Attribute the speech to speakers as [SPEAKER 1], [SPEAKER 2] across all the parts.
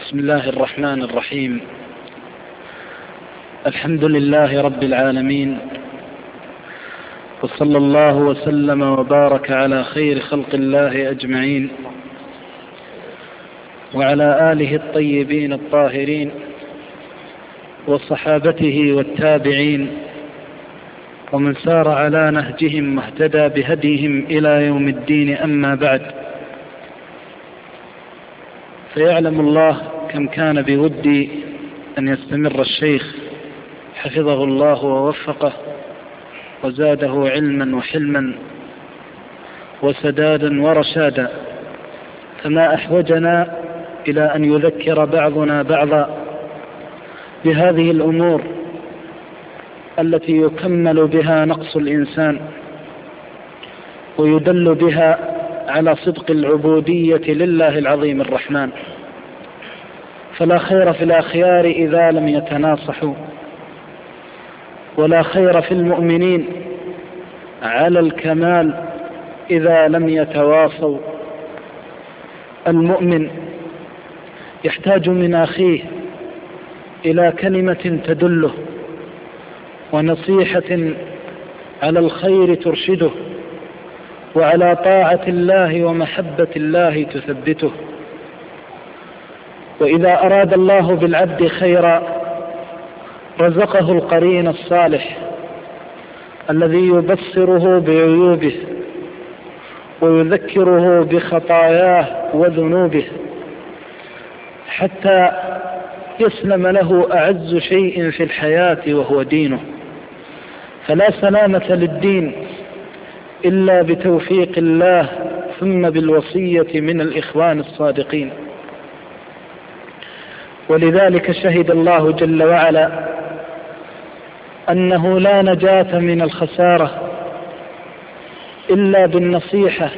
[SPEAKER 1] بسم الله الرحمن الرحيم. الحمد لله رب العالمين، وصلى الله وسلم وبارك على خير خلق الله أجمعين، وعلى آله الطيبين الطاهرين وصحابته والتابعين ومن سار على نهجهم واهتدى بهديهم إلى يوم الدين. أما بعد، فيعلم الله كم كان بودي أن يستمر الشيخ حفظه الله ووفقه وزاده علما وحلما وسدادا ورشادا، فما أحوجنا إلى أن يذكر بعضنا بعضا بهذه الأمور التي يكمل بها نقص الإنسان ويدل بها على صدق العبودية لله العظيم الرحمن. فلا خير في الأخيار إذا لم يتناصحوا، ولا خير في المؤمنين على الكمال إذا لم يتواصوا. المؤمن يحتاج من أخيه إلى كلمة تدله، ونصيحة على الخير ترشده، وعلى طاعة الله ومحبة الله تثبته. وإذا أراد الله بالعبد خيرا رزقه القرين الصالح الذي يبصره بعيوبه ويذكره بخطاياه وذنوبه حتى يسلم له أعز شيء في الحياة وهو دينه. فلا سلامة للدين إلا بتوفيق الله، ثم بالوصية من الإخوان الصادقين. ولذلك شهد الله جل وعلا أنه لا نجاة من الخسارة إلا بالنصيحة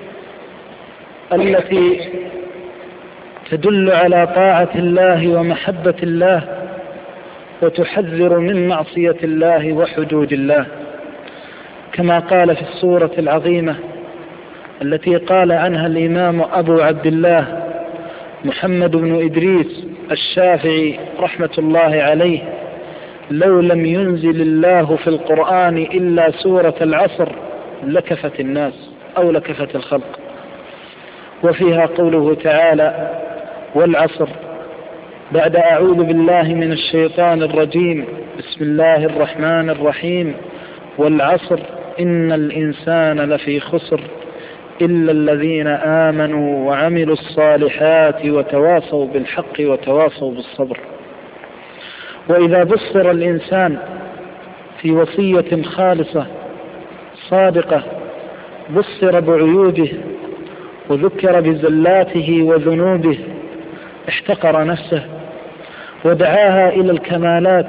[SPEAKER 1] التي تدل على طاعة الله ومحبة الله وتحذر من معصية الله وحدود الله، كما قال في السورة العظيمة التي قال عنها الإمام أبو عبد الله محمد بن إدريس الشافعي رحمة الله عليه: لو لم ينزل الله في القرآن إلا سورة العصر لكفت الناس أو لكفت الخلق. وفيها قوله تعالى: والعصر، بعد أعوذ بالله من الشيطان الرجيم، بسم الله الرحمن الرحيم: والعصر إن الإنسان لفي خسر إلا الذين آمنوا وعملوا الصالحات وتواصوا بالحق وتواصوا بالصبر. وإذا بصر الإنسان في وصية خالصة صادقة بصر بعيوبه وذكر بزلاته وذنوبه احتقر نفسه ودعاها إلى الكمالات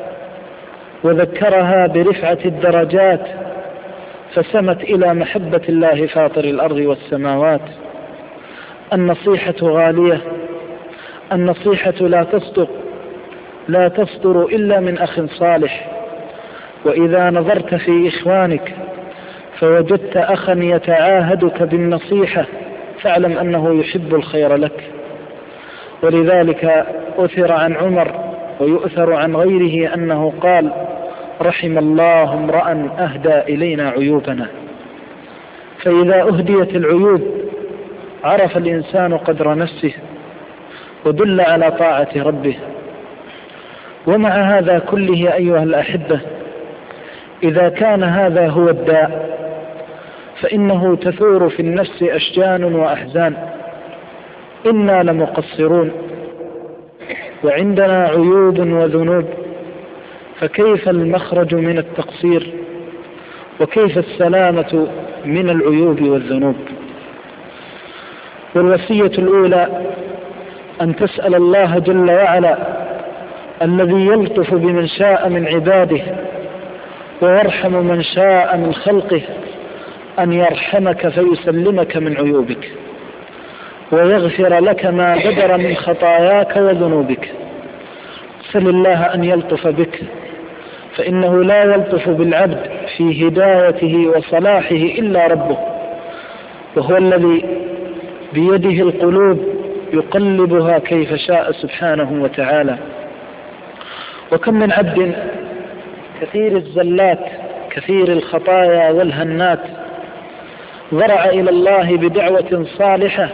[SPEAKER 1] وذكرها برفعة الدرجات، فسمت إلى محبة الله فاطر الأرض والسماوات. النصيحة غالية، النصيحة لا تصدر إلا من أخ صالح. وإذا نظرت في إخوانك فوجدت أخا يتعاهدك بالنصيحة فاعلم أنه يحب الخير لك. ولذلك أثر عن عمر ويؤثر عن غيره أنه قال: رحم الله امرأ أهدى إلينا عيوبنا. فإذا أهديت العيوب عرف الإنسان قدر نفسه ودل على طاعة ربه. ومع هذا كله أيها الأحبة، إذا كان هذا هو الداء فإنه تثور في النفس أشجان وأحزان. إنا لمقصرون وعندنا عيوب وذنوب، فكيف المخرج من التقصير؟ وكيف السلامة من العيوب والذنوب؟ والوصية الأولى أن تسأل الله جل وعلا الذي يلطف بمن شاء من عباده ويرحم من شاء من خلقه أن يرحمك فيسلمك من عيوبك ويغفر لك ما بدر من خطاياك وذنوبك. سل الله أن يلطف بك، فإنه لا يلطف بالعبد في هدايته وصلاحه إلا ربه، وهو الذي بيده القلوب يقلبها كيف شاء سبحانه وتعالى. وكم من عبد كثير الزلات كثير الخطايا والهنات ضرع إلى الله بدعوة صالحة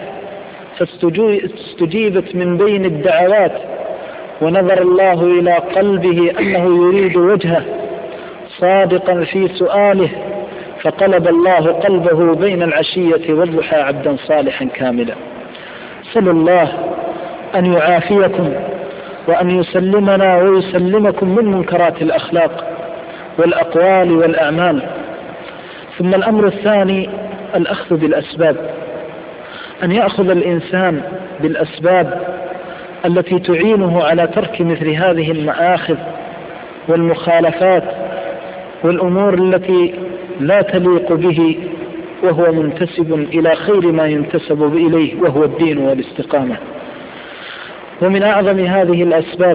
[SPEAKER 1] فاستجيبت من بين الدعوات، ونظر الله إلى قلبه أنه يريد وجهه صادقا في سؤاله، فقلب الله قلبه بين العشية والضحى عبدا صالحا كاملا. سأل الله أن يعافيكم وأن يسلمنا ويسلمكم من منكرات الأخلاق والأقوال والأعمال. ثم الأمر الثاني الأخذ بالأسباب، أن يأخذ الإنسان بالأسباب التي تعينه على ترك مثل هذه المآخذ والمخالفات والأمور التي لا تليق به، وهو منتسب إلى خير ما ينتسب إليه وهو الدين والاستقامة. ومن أعظم هذه الأسباب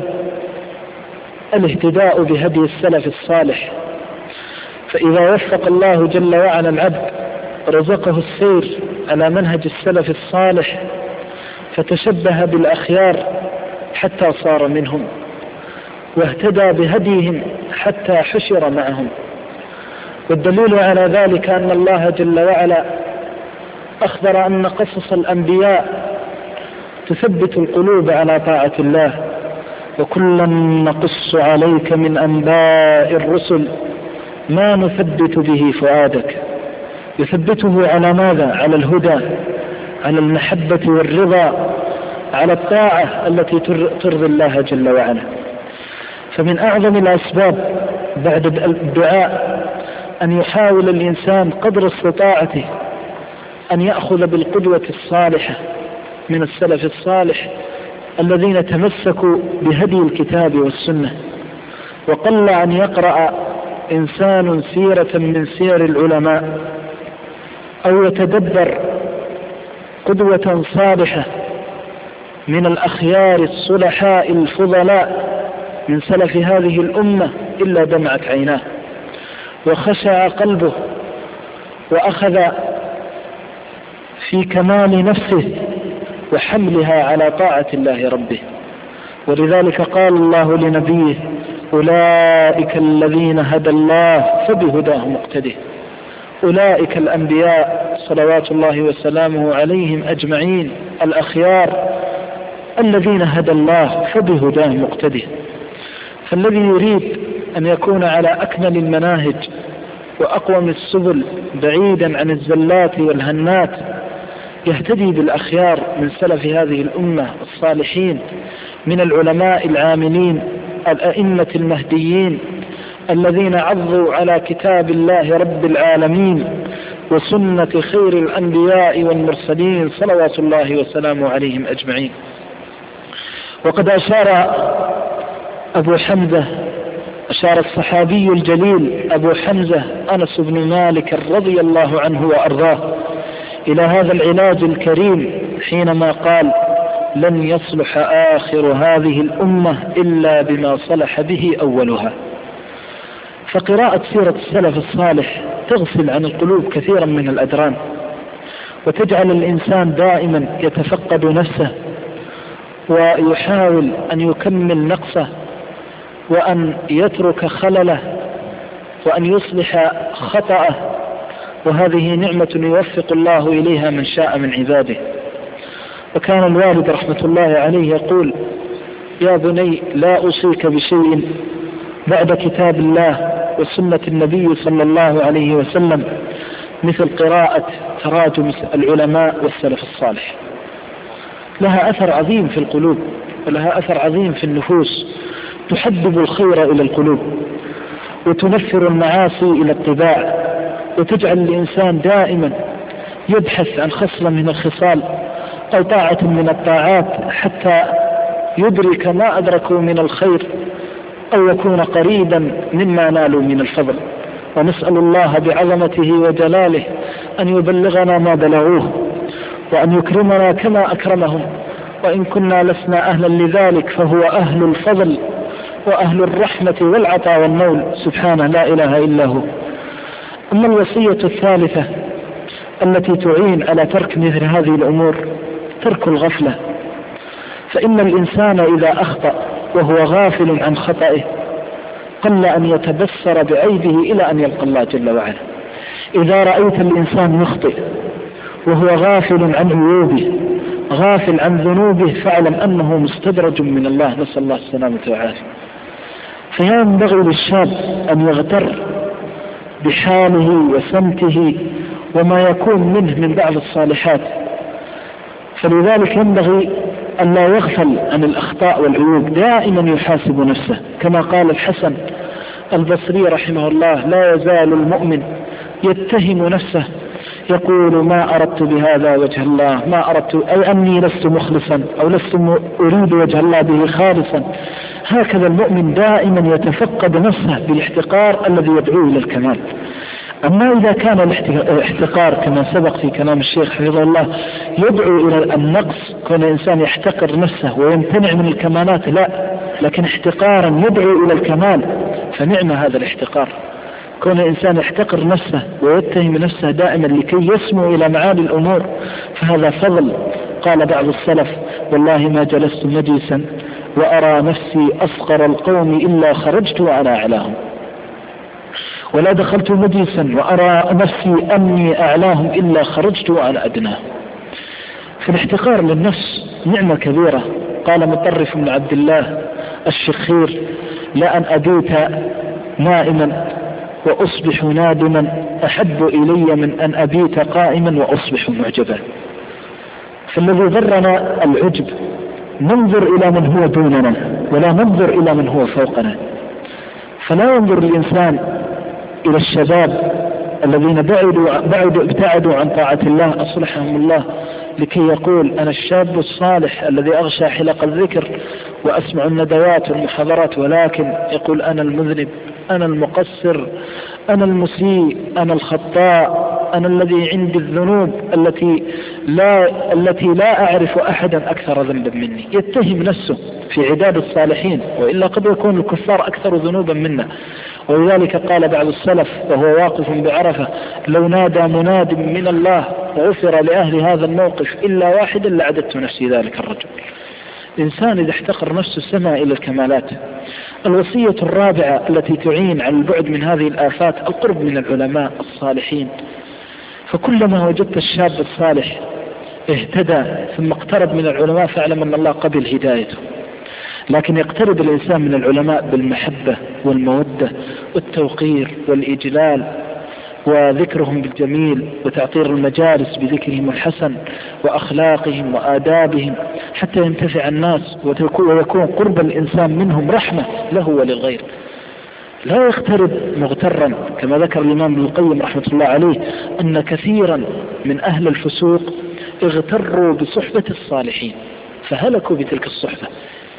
[SPEAKER 1] الاهتداء بهدي السلف الصالح، فإذا وفق الله جل وعلا العبد رزقه السير على منهج السلف الصالح فتشبه بالأخيار حتى صار منهم، واهتدى بهديهم حتى حشر معهم. والدليل على ذلك أن الله جل وعلا أخبر أن قصص الأنبياء تثبت القلوب على طاعة الله، وكلا نقص عليك من أنباء الرسل ما نثبت به فؤادك. يثبته على ماذا؟ على الهدى، على المحبة والرضا، على الطاعة التي ترضي الله جل وعلا. فمن أعظم الأسباب بعد الدعاء أن يحاول الإنسان قدر استطاعته أن يأخذ بالقدوة الصالحة من السلف الصالح الذين تمسكوا بهدي الكتاب والسنة. وقل أن يقرأ إنسان سيرة من سير العلماء أو يتدبر قدوة صالحة من الأخيار الصلحاء الفضلاء من سلف هذه الأمة إلا دمعت عيناه وخشع قلبه وأخذ في كمال نفسه وحملها على طاعة الله ربه. ولذلك قال الله لنبيه: أولئك الذين هدى الله فبهداه مقتده. أولئك الأنبياء صلوات الله وسلامه عليهم أجمعين الأخيار الذين هدى الله فبهداه مقتده. فالذي يريد أن يكون على أكمل المناهج وأقوم السبل بعيدا عن الزلات والهنات يهتدي بالأخيار من سلف هذه الأمة الصالحين من العلماء العاملين الأئمة المهديين الذين عضوا على كتاب الله رب العالمين وسنة خير الأنبياء والمرسلين صلوات الله وسلامه عليهم أجمعين. وقد أشار الصحابي الجليل أبو حمزة أنس بن مالك رضي الله عنه وأرضاه إلى هذا العلاج الكريم حينما قال: لن يصلح آخر هذه الأمة إلا بما صلح به أولها. فقراءة سيرة السلف الصالح تغسل عن القلوب كثيرا من الأدران، وتجعل الإنسان دائما يتفقد نفسه ويحاول أن يكمل نقصه وأن يترك خلله وأن يصلح خطأه، وهذه نعمة يوفق الله إليها من شاء من عباده. وكان الوالد رحمة الله عليه يقول: يا بني لا أوصيك بشيء بعد كتاب الله وسنة النبي صلى الله عليه وسلم مثل قراءة تراجم العلماء والسلف الصالح. لها أثر عظيم في القلوب ولها أثر عظيم في النفوس، تحبب الخير إلى القلوب وتنفر المعاصي إلى الطباع، وتجعل الإنسان دائما يبحث عن خصلة من الخصال أو طاعة من الطاعات حتى يدرك ما أدركوا من الخير أو يكون قريبا مما نالوا من الفضل. ونسأل الله بعظمته وجلاله أن يبلغنا ما بلغوه وأن يكرمنا كما أكرمهم، وإن كنا لسنا أهلا لذلك فهو أهل الفضل وأهل الرحمة والعطاء والنول سبحانه لا إله إلا هو. أما الوصية الثالثة التي تعين على ترك مثل هذه الأمور ترك الغفلة فإن الإنسان إذا أخطأ وهو غافل عن خطئه قل أن يتبصر بعيبه إلى أن يلقى الله جل وعلا. إذا رأيت الإنسان يخطئ وهو غافل عن عيوبه غافل عن ذنوبه فاعلم أنه مستدرج من الله، نسأل الله السلامة والعافية. فينبغي للشاب أن يغتر بحاله وسمته وما يكون منه من بعض الصالحات، فلذلك ينبغي أن لا يغفل عن الأخطاء والعيوب، دائما يحاسب نفسه كما قال الحسن البصري رحمه الله: لا يزال المؤمن يتهم نفسه يقول ما أردت بهذا وجه الله، ما أردت أي أني لست مخلصا أو لست أريد وجه الله به خالصا. هكذا المؤمن دائما يتفقد نفسه بالاحتقار الذي يدعو إلى الكمال. أما إذا كان الاحتقار كما سبق في كلام الشيخ حفظه الله يدعو إلى النقص، كون الإنسان يحتقر نفسه ويمتنع من الكمالات، لا، لكن احتقارا يدعو إلى الكمال فنعم هذا الاحتقار. كون الإنسان يحتقر نفسه ويتهم نفسه دائما لكي يسمو إلى معالي الأمور فهذا فضل. قال بعض السلف: والله ما جلست مجلسا وأرى نفسي أصغر القوم إلا خرجت وأنا أعلاهم، ولا دخلت مجلسا وأرى نفسي أني أعلاهم إلا خرجت وأنا أدناهم. فالاحتقار للنفس نعمة كبيرة. قال مطرف بن عبد الله الشخير: لأن أبيت نائما وأصبح نادما أحب إلي من أن أبيت قائما وأصبح معجبا. فالذي ضرنا العجب، ننظر إلى من هو دوننا ولا ننظر إلى من هو فوقنا. فلا ينظر الإنسان إلى الشباب الذين ابتعدوا عن طاعة الله أصلحهم الله لكي يقول أنا الشاب الصالح الذي أغشى حلق الذكر وأسمع الندوات والمحاضرات، ولكن يقول أنا المذنب، أنا المقصر، أنا المسيء، أنا الخطاء، أنا الذي عندي الذنوب التي لا أعرف أحدا أكثر ذنبا مني. يتهم نفسه في عداد الصالحين، وإلا قد يكون الكفار أكثر ذنوبا منا. ولذلك قال بعض السلف وهو واقف بعرفة: لو نادى مناد من الله غفر لأهل هذا الموقف إلا واحدا لعددت نفسي ذلك الرجل. الإنسان إذا احتقر نفسه سمع إلى الكمالات. الوصية الرابعة التي تعين على البعد من هذه الآفات القرب من العلماء الصالحين. فكلما وجدت الشاب الصالح اهتدى ثم اقترب من العلماء فاعلم أن الله قبل هدايته. لكن يقترب الإنسان من العلماء بالمحبة والمودة والتوقير والإجلال وذكرهم بالجميل وتعطير المجالس بذكرهم الحسن وأخلاقهم وآدابهم حتى ينتفع الناس ويكون قرب الإنسان منهم رحمة له وللغير. لا يقترب مغترا، كما ذكر الإمام ابن القيم رحمة الله عليه أن كثيرا من أهل الفسوق اغتروا بصحبة الصالحين فهلكوا بتلك الصحبة.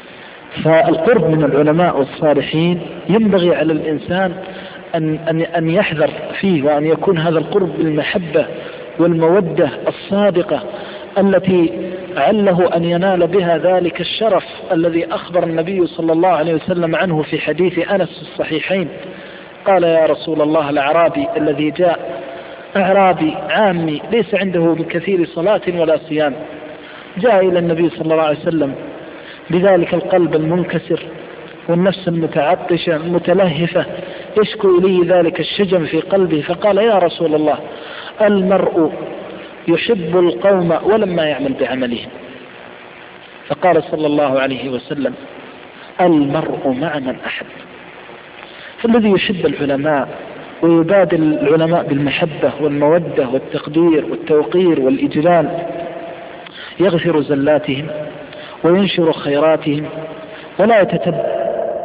[SPEAKER 1] فالقرب من العلماء والصالحين ينبغي على الإنسان أن يحذر فيه، وأن يكون هذا القرب بالمحبة والمودة الصادقة التي عله أن ينال بها ذلك الشرف الذي أخبر النبي صلى الله عليه وسلم عنه في حديث أنس الصحيحين. قال: يا رسول الله، الأعرابي الذي جاء أعرابي عامي ليس عنده بكثير صلاة ولا صيام، جاء إلى النبي صلى الله عليه وسلم بذلك القلب المنكسر والنفس المتعطشة المتلهفة يشكو إليه ذلك الشجن في قلبه، فقال: يا رسول الله، المرء يحب القوم ولما يعمل بعملهم. فقال صلى الله عليه وسلم: المرء مع من أحب. فالذي يحب العلماء ويبادل العلماء بالمحبة والمودة والتقدير والتوقير والإجلال يغفر زلاتهم وينشر خيراتهم ولا يتتبع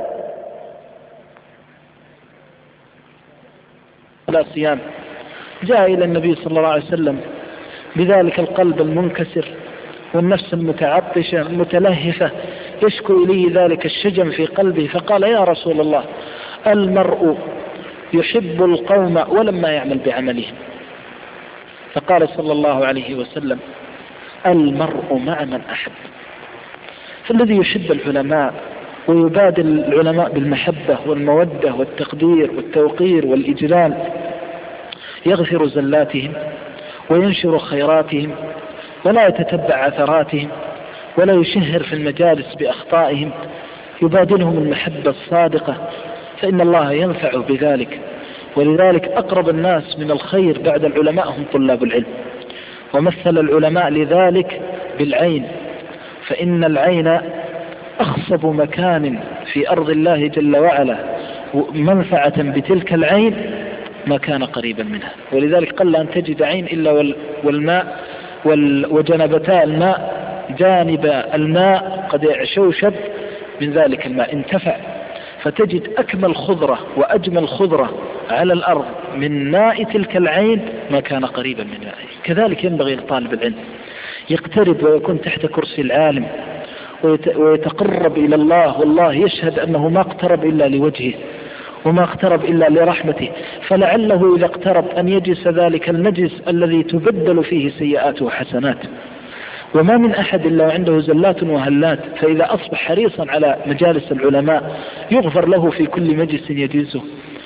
[SPEAKER 1] ولا صيام. جاء إلى النبي صلى الله عليه وسلم بذلك القلب المنكسر والنفس المتعطشة المتلهفة يشكو إليه ذلك الشجن في قلبه، فقال: يا رسول الله، المرء يحب القوم ولما يعمل بعملهم. فقال صلى الله عليه وسلم: المرء مع من أحب. فالذي يحب العلماء ويبادل العلماء بالمحبة والمودة والتقدير والتوقير والإجلال يغفر زلاتهم وينشر خيراتهم ولا يتتبع عثراتهم ولا يشهر في المجالس بأخطائهم، يبادلهم المحبة الصادقة، فإن الله ينفع بذلك. ولذلك أقرب الناس من الخير بعد العلماء هم طلاب العلم. ومثل العلماء لذلك بالعين، فإن العين أخصب مكان في أرض الله جل وعلا منفعة بتلك العين ما كان قريبا منها. ولذلك قل أن تجد عين إلا والماء وجنبتا الماء جانب الماء قد يعشوشب من ذلك الماء انتفع. فتجد أكمل خضرة وأجمل خضرة على الأرض من ماء تلك العين ما كان قريبا من ماء. كذلك ينبغي لطالب العلم يقترب ويكون تحت كرسي العالم ويتقرب إلى الله، والله يشهد أنه ما اقترب إلا لوجهه وما اقترب إلا لرحمته، فلعله إذا اقترب أن يجلس ذلك المجلس الذي تبدل فيه سيئاته وحسناته. وما من أحد إلا وعنده زلات وهلات، فإذا أصبح حريصا على مجالس العلماء يغفر له في كل مجلس يجلسه.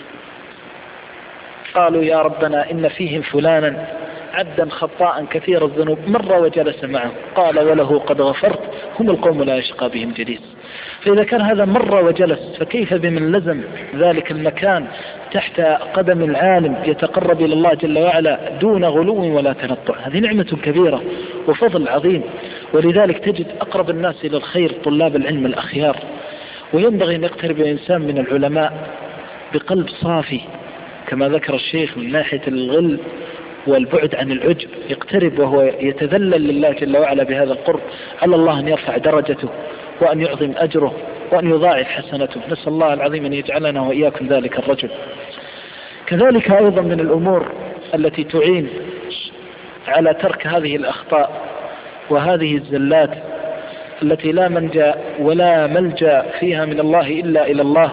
[SPEAKER 1] قالوا يا ربنا إن فيهم فلانا عبدا خطاء كثير الذنوب مر وجلس معه، قال وله قد غفرت، هم القوم لا يشقى بهم جليس. فإذا كان هذا مر وجلس فكيف بمن لزم ذلك المكان تحت قدم العالم يتقرب إلى الله جل وعلا دون غلو ولا تنطع؟ هذه نعمة كبيرة وفضل عظيم. ولذلك تجد أقرب الناس إلى الخير طلاب العلم الأخيار. وينبغي أن يقترب الإنسان من العلماء بقلب صافي كما ذكر الشيخ، من ناحية الغل والبعد عن العجب، يقترب وهو يتذلل لله جل وعلا بهذا القرب، على الله أن يرفع درجته وأن يعظم أجره وأن يضاعف حسنته. نسأل الله العظيم أن يجعلنا وإياكم ذلك الرجل. كذلك أيضا من الأمور التي تعين على ترك هذه الأخطاء وهذه الزلات التي لا منجا ولا ملجا فيها من الله إلا إلى الله،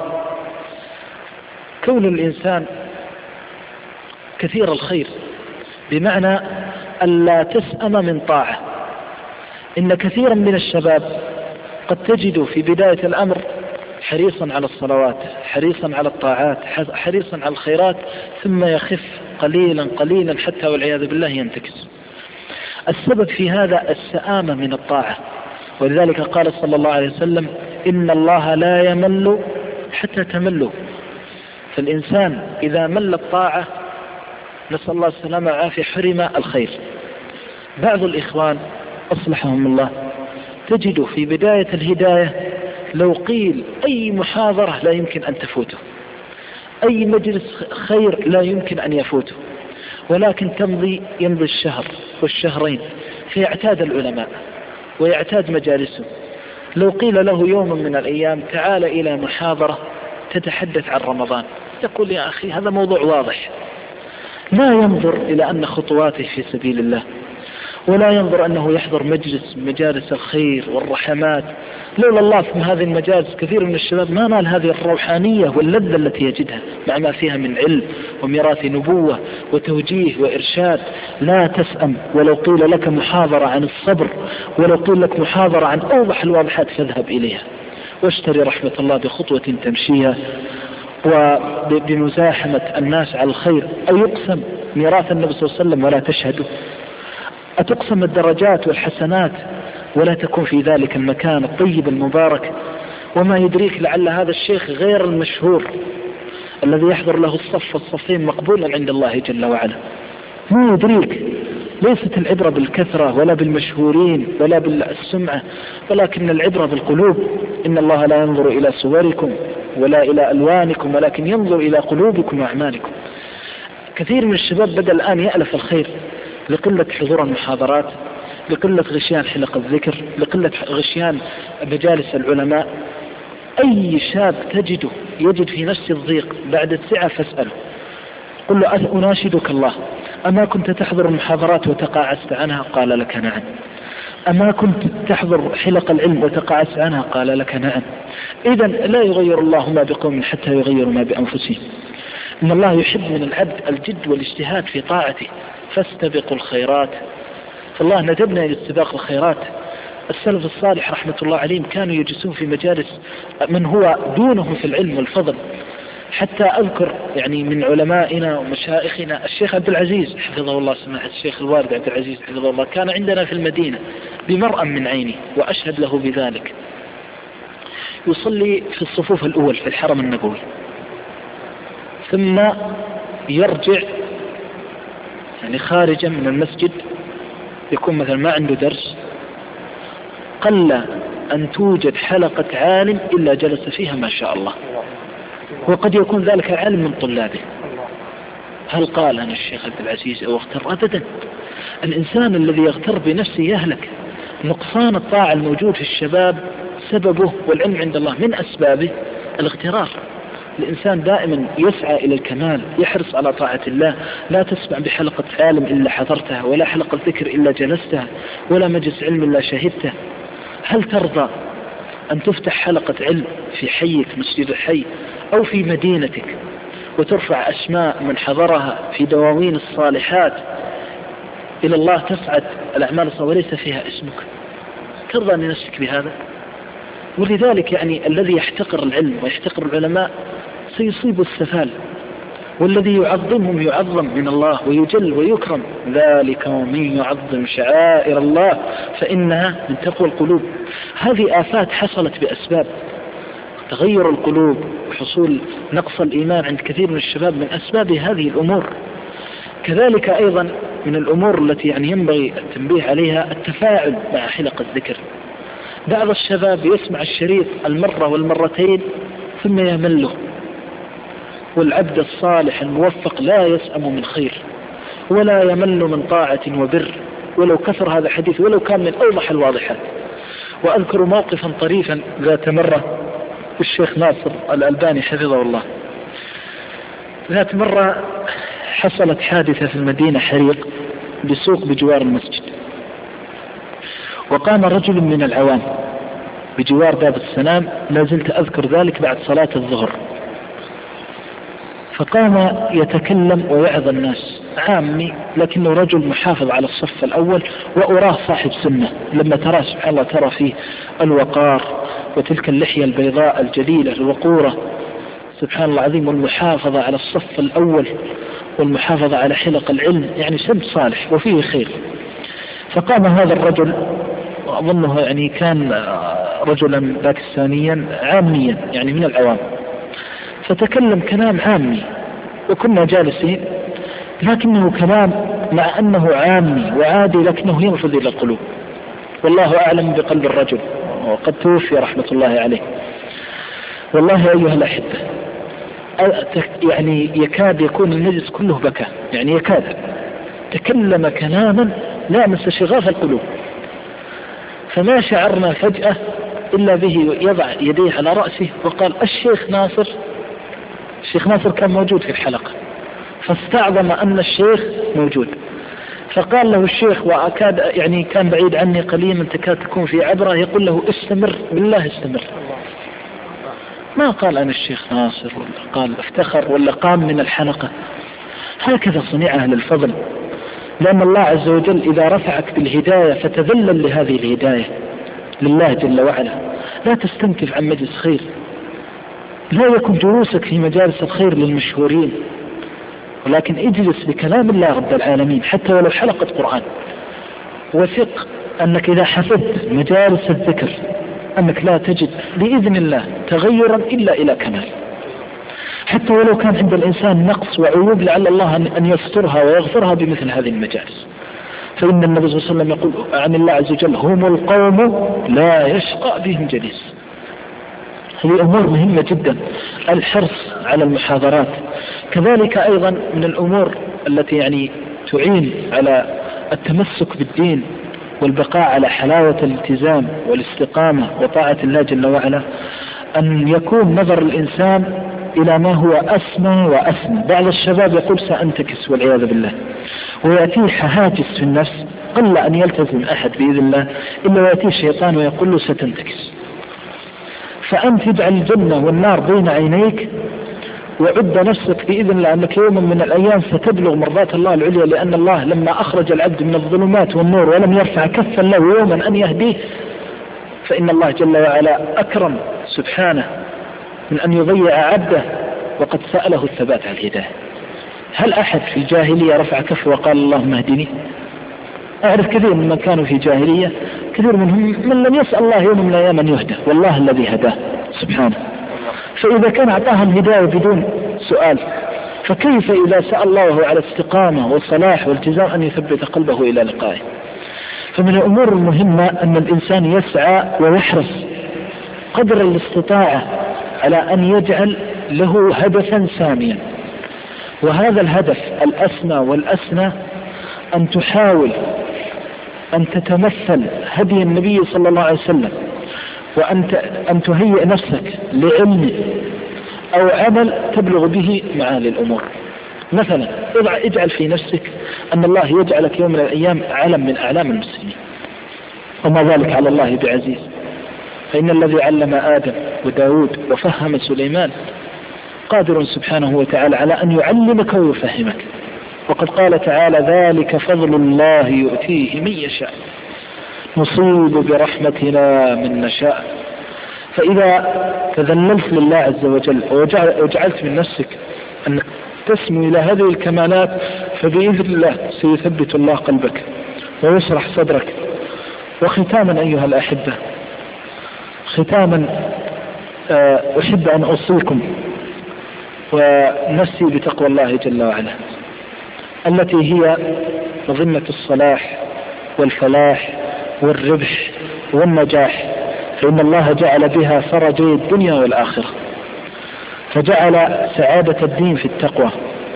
[SPEAKER 1] كون الإنسان كثير الخير، بمعنى ألا تسأم من طاعة. إن كثيرا من الشباب قد تجد في بداية الأمر حريصا على الصلوات، حريصا على الطاعات، حريصا على الخيرات، ثم يخف قليلا قليلا حتى والعياذ بالله ينتكس. السبب في هذا السآمة من الطاعة. ولذلك قال صلى الله عليه وسلم إن الله لا يمل حتى تملوا. فالإنسان إذا مل الطاعة نسأل الله السلامة والعافية حرم الخير. بعض الإخوان أصلحهم الله تجد في بداية الهداية لو قيل أي محاضرة لا يمكن أن تفوته، أي مجلس خير لا يمكن أن يفوته، ولكن يمضي الشهر والشهرين فيعتاد العلماء ويعتاد مجالسه. لو قيل له يوم من الأيام تعال إلى محاضرة تتحدث عن رمضان، يقول يا أخي هذا موضوع واضح، لا ينظر إلى أن خطواته في سبيل الله، ولا ينظر أنه يحضر مجلس مجالس الخير والرحمات. لولا الله في هذه المجالس كثير من الشباب ما نال هذه الروحانية واللذة التي يجدها مع ما فيها من علم وميراث نبوة وتوجيه وإرشاد. لا تسأم، ولو قيل لك محاضرة عن الصبر، ولو قيل لك محاضرة عن أوضح الواضحات فاذهب إليها واشتري رحمة الله بخطوة تمشيها وبمزاحمة الناس على الخير. أو يقسم ميراث النبي صلى الله عليه وسلم ولا تشهده، أتقسم الدرجات والحسنات ولا تكون في ذلك المكان الطيب المبارك. وما يدريك لعل هذا الشيخ غير المشهور الذي يحضر له الصف والصفين مقبولا عند الله جل وعلا، ما يدريك. ليست العبرة بالكثرة ولا بالمشهورين ولا بالسمعة، ولكن العبرة بالقلوب. إن الله لا ينظر إلى صوركم ولا إلى ألوانكم ولكن ينظر إلى قلوبكم وأعمالكم. كثير من الشباب بدأ الآن يألف الخير لقلة حضور المحاضرات، لقلة غشيان حلق الذكر، لقلة غشيان مجالس العلماء. أي شاب تجده يجد في نفس الضيق بعد السعة فاسأله، قل له أناشدك الله، أما كنت تحضر المحاضرات وتقاعست عنها؟ قال لك نعم. أما كنت تحضر حلق العلم وتقاعست عنها؟ قال لك نعم. إذن لا يغير الله ما بقوم حتى يغيروا ما بأنفسهم. إن الله يحب من العبد الجد والاجتهاد في طاعته، فاستبقوا الخيرات. فالله ندبنا إلى استباق الخيرات. السلف الصالح رحمة الله عليهم كانوا يجلسون في مجالس من هو دونهم في العلم والفضل. حتى أذكر يعني من علمائنا ومشايخنا الشيخ عبد العزيز حفظه الله، سماحة الشيخ الوالد عبد العزيز حفظه الله، كان عندنا في المدينة بمرأى من عيني وأشهد له بذلك، يصلي في الصفوف الأول في الحرم النبوي، ثم يرجع يعني خارجا من المسجد، يكون مثلا ما عنده درس، قل أن توجد حلقة عالم إلا جلس فيها ما شاء الله، وقد يكون ذلك عالم من طلابه. هل قال أنا الشيخ عبد العزيز أو اغتر؟ أبدا. الإنسان الذي يغتر بنفسه يهلك. نقصان الطاعة الموجود في الشباب سببه، والعلم عند الله من أسبابه، الاغترار. الإنسان دائما يسعى إلى الكمال، يحرص على طاعة الله. لا تسمع بحلقة عالم إلا حضرتها، ولا حلقة ذكر إلا جلستها، ولا مجلس علم إلا شهدته. هل ترضى أن تفتح حلقة علم في حيك، مسجد الحي، أو في مدينتك، وترفع أسماء من حضرها في دواوين الصالحات إلى الله، تصعد الأعمال وليس فيها اسمك؟ ترضى لنفسك بهذا؟ ولذلك يعني الذي يحتقر العلم ويحتقر العلماء سيصيب السفال، والذي يعظمهم يعظم من الله ويجل ويكرم. ذلك ومن يعظم شعائر الله فإنها من تقوى القلوب. هذه آفات حصلت بأسباب تغير القلوب وحصول نقص الإيمان عند كثير من الشباب، من أسباب هذه الأمور. كذلك أيضا من الأمور التي يعني ينبغي التنبيه عليها التفاعل مع حلق الذكر. بعض الشباب يسمع الشريط المرة والمرتين ثم يمله، والعبد الصالح الموفق لا يسأم من خير ولا يمل من طاعة وبر، ولو كثر هذا الحديث ولو كان من أوضح الواضحات. وأذكر موقفا طريفا ذات مرة الشيخ ناصر الألباني حفظه الله. ذات مرة حصلت حادثة في المدينة، حريق بسوق بجوار المسجد، وقام رجل من العوام بجوار باب السلام، لا زلت أذكر ذلك بعد صلاة الظهر، فقام يتكلم ويعظ الناس، عامي لكنه رجل محافظ على الصف الأول، وأراه صاحب سنة. لما ترى سبحان الله ترى فيه الوقار وتلك اللحية البيضاء الجليلة الوقورة سبحان الله العظيم، والمحافظة على الصف الأول والمحافظة على حلق العلم، يعني سمت صالح وفيه خير. فقام هذا الرجل، وأظنه يعني كان رجلا باكستانيا عاميا يعني من العوام، فتكلم كلام عامي وكنا جالسين، لكنه كلام مع أنه عامي وعادي لكنه ينفذ إلى القلوب. والله أعلم بقلب الرجل، وقد توفي رحمة الله عليه. والله أيها الأحبة، يعني يكاد يكون المجلس كله بكى، يعني يكاد تكلم كلاما لامس شغاف القلوب، فما شعرنا فجأة إلا به يضع يديه على رأسه وقال الشيخ ناصر. الشيخ ناصر كان موجود في الحلقة، فاستعظم أن الشيخ موجود، فقال له الشيخ، وأكاد يعني كان بعيد عني قليلا تكاد تكون في عبرة، يقول له استمر بالله استمر. ما قال أنا الشيخ ناصر ولا قال افتخر ولا قام من الحلقة. هكذا صنيع أهل الفضل، لأن الله عز وجل إذا رفعك بالهداية فتذلل لهذه الهداية لله جل وعلا. لا تستنكف عن مجلس خير، لا يكن جلوسك في مجالس الخير للمشهورين، ولكن اجلس بكلام الله رب العالمين حتى ولو حلقة قرآن. وثق أنك إذا حفظت مجالس الذكر أنك لا تجد بإذن الله تغيرا إلا إلى كمال، حتى ولو كان عند الإنسان نقص وعيوب لعل الله أن يسترها ويغفرها بمثل هذه المجالس. فإن النبي صلى الله عليه وسلم يقول عن الله عز وجل هم القوم لا يشقى بهم جليس. هذه أمور مهمة جدا، الحرص على المحاضرات. كذلك أيضا من الأمور التي يعني تعين على التمسك بالدين والبقاء على حلاوة الالتزام والاستقامة وطاعة الله جل وعلا أن يكون نظر الإنسان إلى ما هو أسمى وأسمى. بعض الشباب يقول سأنتكس والعياذ بالله، ويأتيه هاجس في النفس، قل أن يلتزم أحد بإذن الله إلا ويأتيه الشيطان ويقول له ستنتكس. فأنت اجعل الجنة والنار بين عينيك، وعد نفسك بإذن الله أنك يوما من الأيام ستبلغ مرضات الله العليا، لأن الله لما أخرج العبد من الظلمات والنور ولم يرفع كفا له يوما أن يهديه، فإن الله جل وعلا أكرم سبحانه من أن يضيع عبده وقد سأله الثبات على الهداية. هل أحد في الجاهلية رفع كفه وقال اللهم اهدني؟ أعرف كثير ممن كانوا في جاهلية، كثير منهم من لم يسأل الله يوم من الأيام أن يهدى، والله الذي هداه سبحانه. فإذا كان أعطاهم هداية بدون سؤال، فكيف إذا سأل الله على استقامة والصلاح والالتزام أن يثبت قلبه إلى لقائه؟ فمن الأمور المهمة أن الإنسان يسعى ويحرص قدر الاستطاعة على أن يجعل له هدفا ساميا، وهذا الهدف الأسمى والأسنى أن تحاول أن تتمثل هدي النبي صلى الله عليه وسلم، وأن تهيئ نفسك لعلم أو عمل تبلغ به معالي الأمور. مثلا اجعل في نفسك أن الله يجعلك يوم من الأيام علم من أعلام المسلمين، وما ذلك على الله بعزيز. فإن الذي علم آدم وداود وفهم سليمان قادر سبحانه وتعالى على أن يعلمك ويفهمك. وقد قال تعالى: ذلك فضل الله يؤتيه من يشاء نصيب برحمتنا من نشاء. فإذا تذللت لله عز وجل وجعلت من نفسك أن تسمو إلى هذه الكمالات، فبإذن الله سيثبت الله قلبك ويشرح صدرك. وختاما أيها الأحبة، ختاما أحب أن أوصيكم ونفسي بتقوى الله جل وعلا، التي هي مظنة الصلاح والفلاح والربح والنجاح، فإن الله جعل بها فرجي الدنيا والآخرة، فجعل سعادة الدين في التقوى،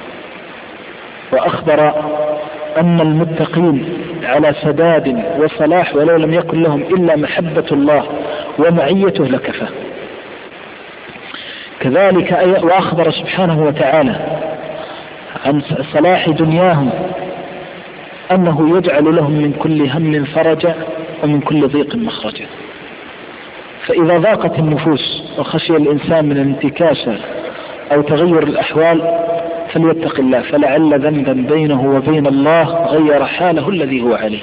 [SPEAKER 1] وأخبر أن المتقين على سداد وصلاح ولو لم يكن لهم إلا محبة الله ومعيته لكفى. كذلك وأخبر سبحانه وتعالى عن صلاح دنياهم أنه يجعل لهم من كل هم فرجا ومن كل ضيق مخرجا. فإذا ضاقت النفوس وخشي الإنسان من الانتكاسة أو تغير الأحوال فليتق الله، فلعل ذنبا بينه وبين الله غير حاله الذي هو عليه.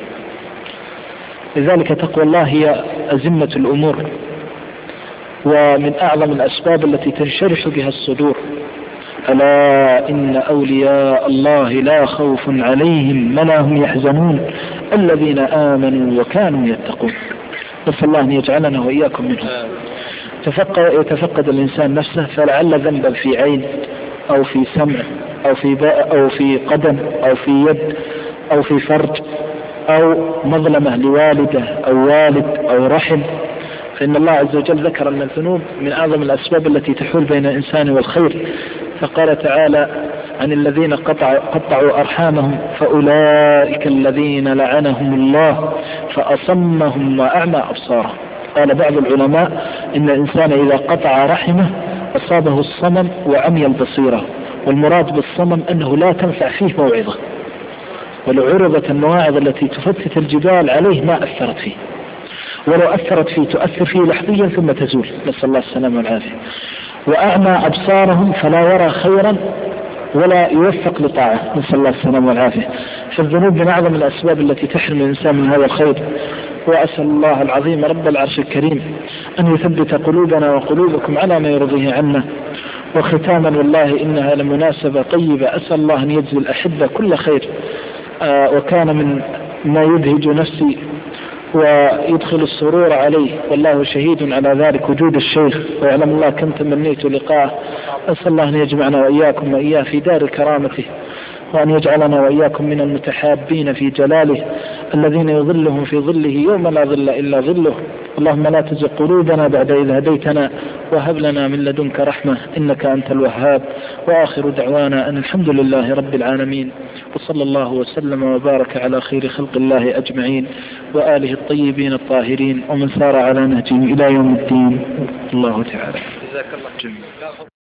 [SPEAKER 1] لذلك تقوى الله هي أزمة الأمور، ومن أعظم الأسباب التي تنشرح بها الصدور. ألا إن أولياء الله لا خوف عليهم ولا هم يحزنون الذين آمنوا وكانوا يتقون. نسأل الله أن يجعلنا وإياكم منهم. يتفقد الإنسان نفسه، فلعل ذنبا في عين أو في سمع أو في قدم أو في يد أو في فرج أو مظلمة لوالده أو والد أو رحم، فإن الله عز وجل ذكر أن الذنوب من أعظم الأسباب التي تحول بين الإنسان والخير. فقال تعالى عن الذين قطعوا أرحامهم فأولئك الذين لعنهم الله فأصمهم وأعمى أبصارهم. قال بعض العلماء إن الإنسان إذا قطع رحمه أصابه الصمم وعمي البصيرة، والمراد بالصمم أنه لا تنفع فيه موعظة، ولو عرضت المواعظ التي تفتت الجبال عليه ما أثرت فيه، ولو أثرت فيه تؤثر فيه لحظيا ثم تزول، نسأل الله السلامة والعافية. وأعمى أبصارهم فلا يرى خيرا ولا يوفق لطاعة، نسأل الله السلامة والعافية. فالذنوب من أعظم الأسباب التي تحرم الإنسان من هذا الخير. وأسأل الله العظيم رب العرش الكريم أن يثبت قلوبنا وقلوبكم على ما يرضيه عنا. وختاما، والله إنها لمناسبة طيبة، أسأل الله أن يجزي الأحبة كل خير، وكان من ما يبهج نفسي ويدخل السرور عليه والله شهيد على ذلك وجود الشيخ، ويعلم الله كم تمنيت لقاءه. أسأل الله أن يجمعنا وإياكم وإياه في دار كرامته، وأن يجعلنا وإياكم من المتحابين في جلاله الذين يظلهم في ظله يوم لا ظل إلا ظله. اللهم لا تزغ قلوبنا بعد إذ هديتنا وهب لنا من لدنك رحمة إنك أنت الوهاب. وآخر دعوانا أن الحمد لله رب العالمين، وصلى الله وسلم وبارك على خير خلق الله أجمعين وآله الطيبين الطاهرين ومن سار على نهجهم إلى يوم الدين. الله تعالى.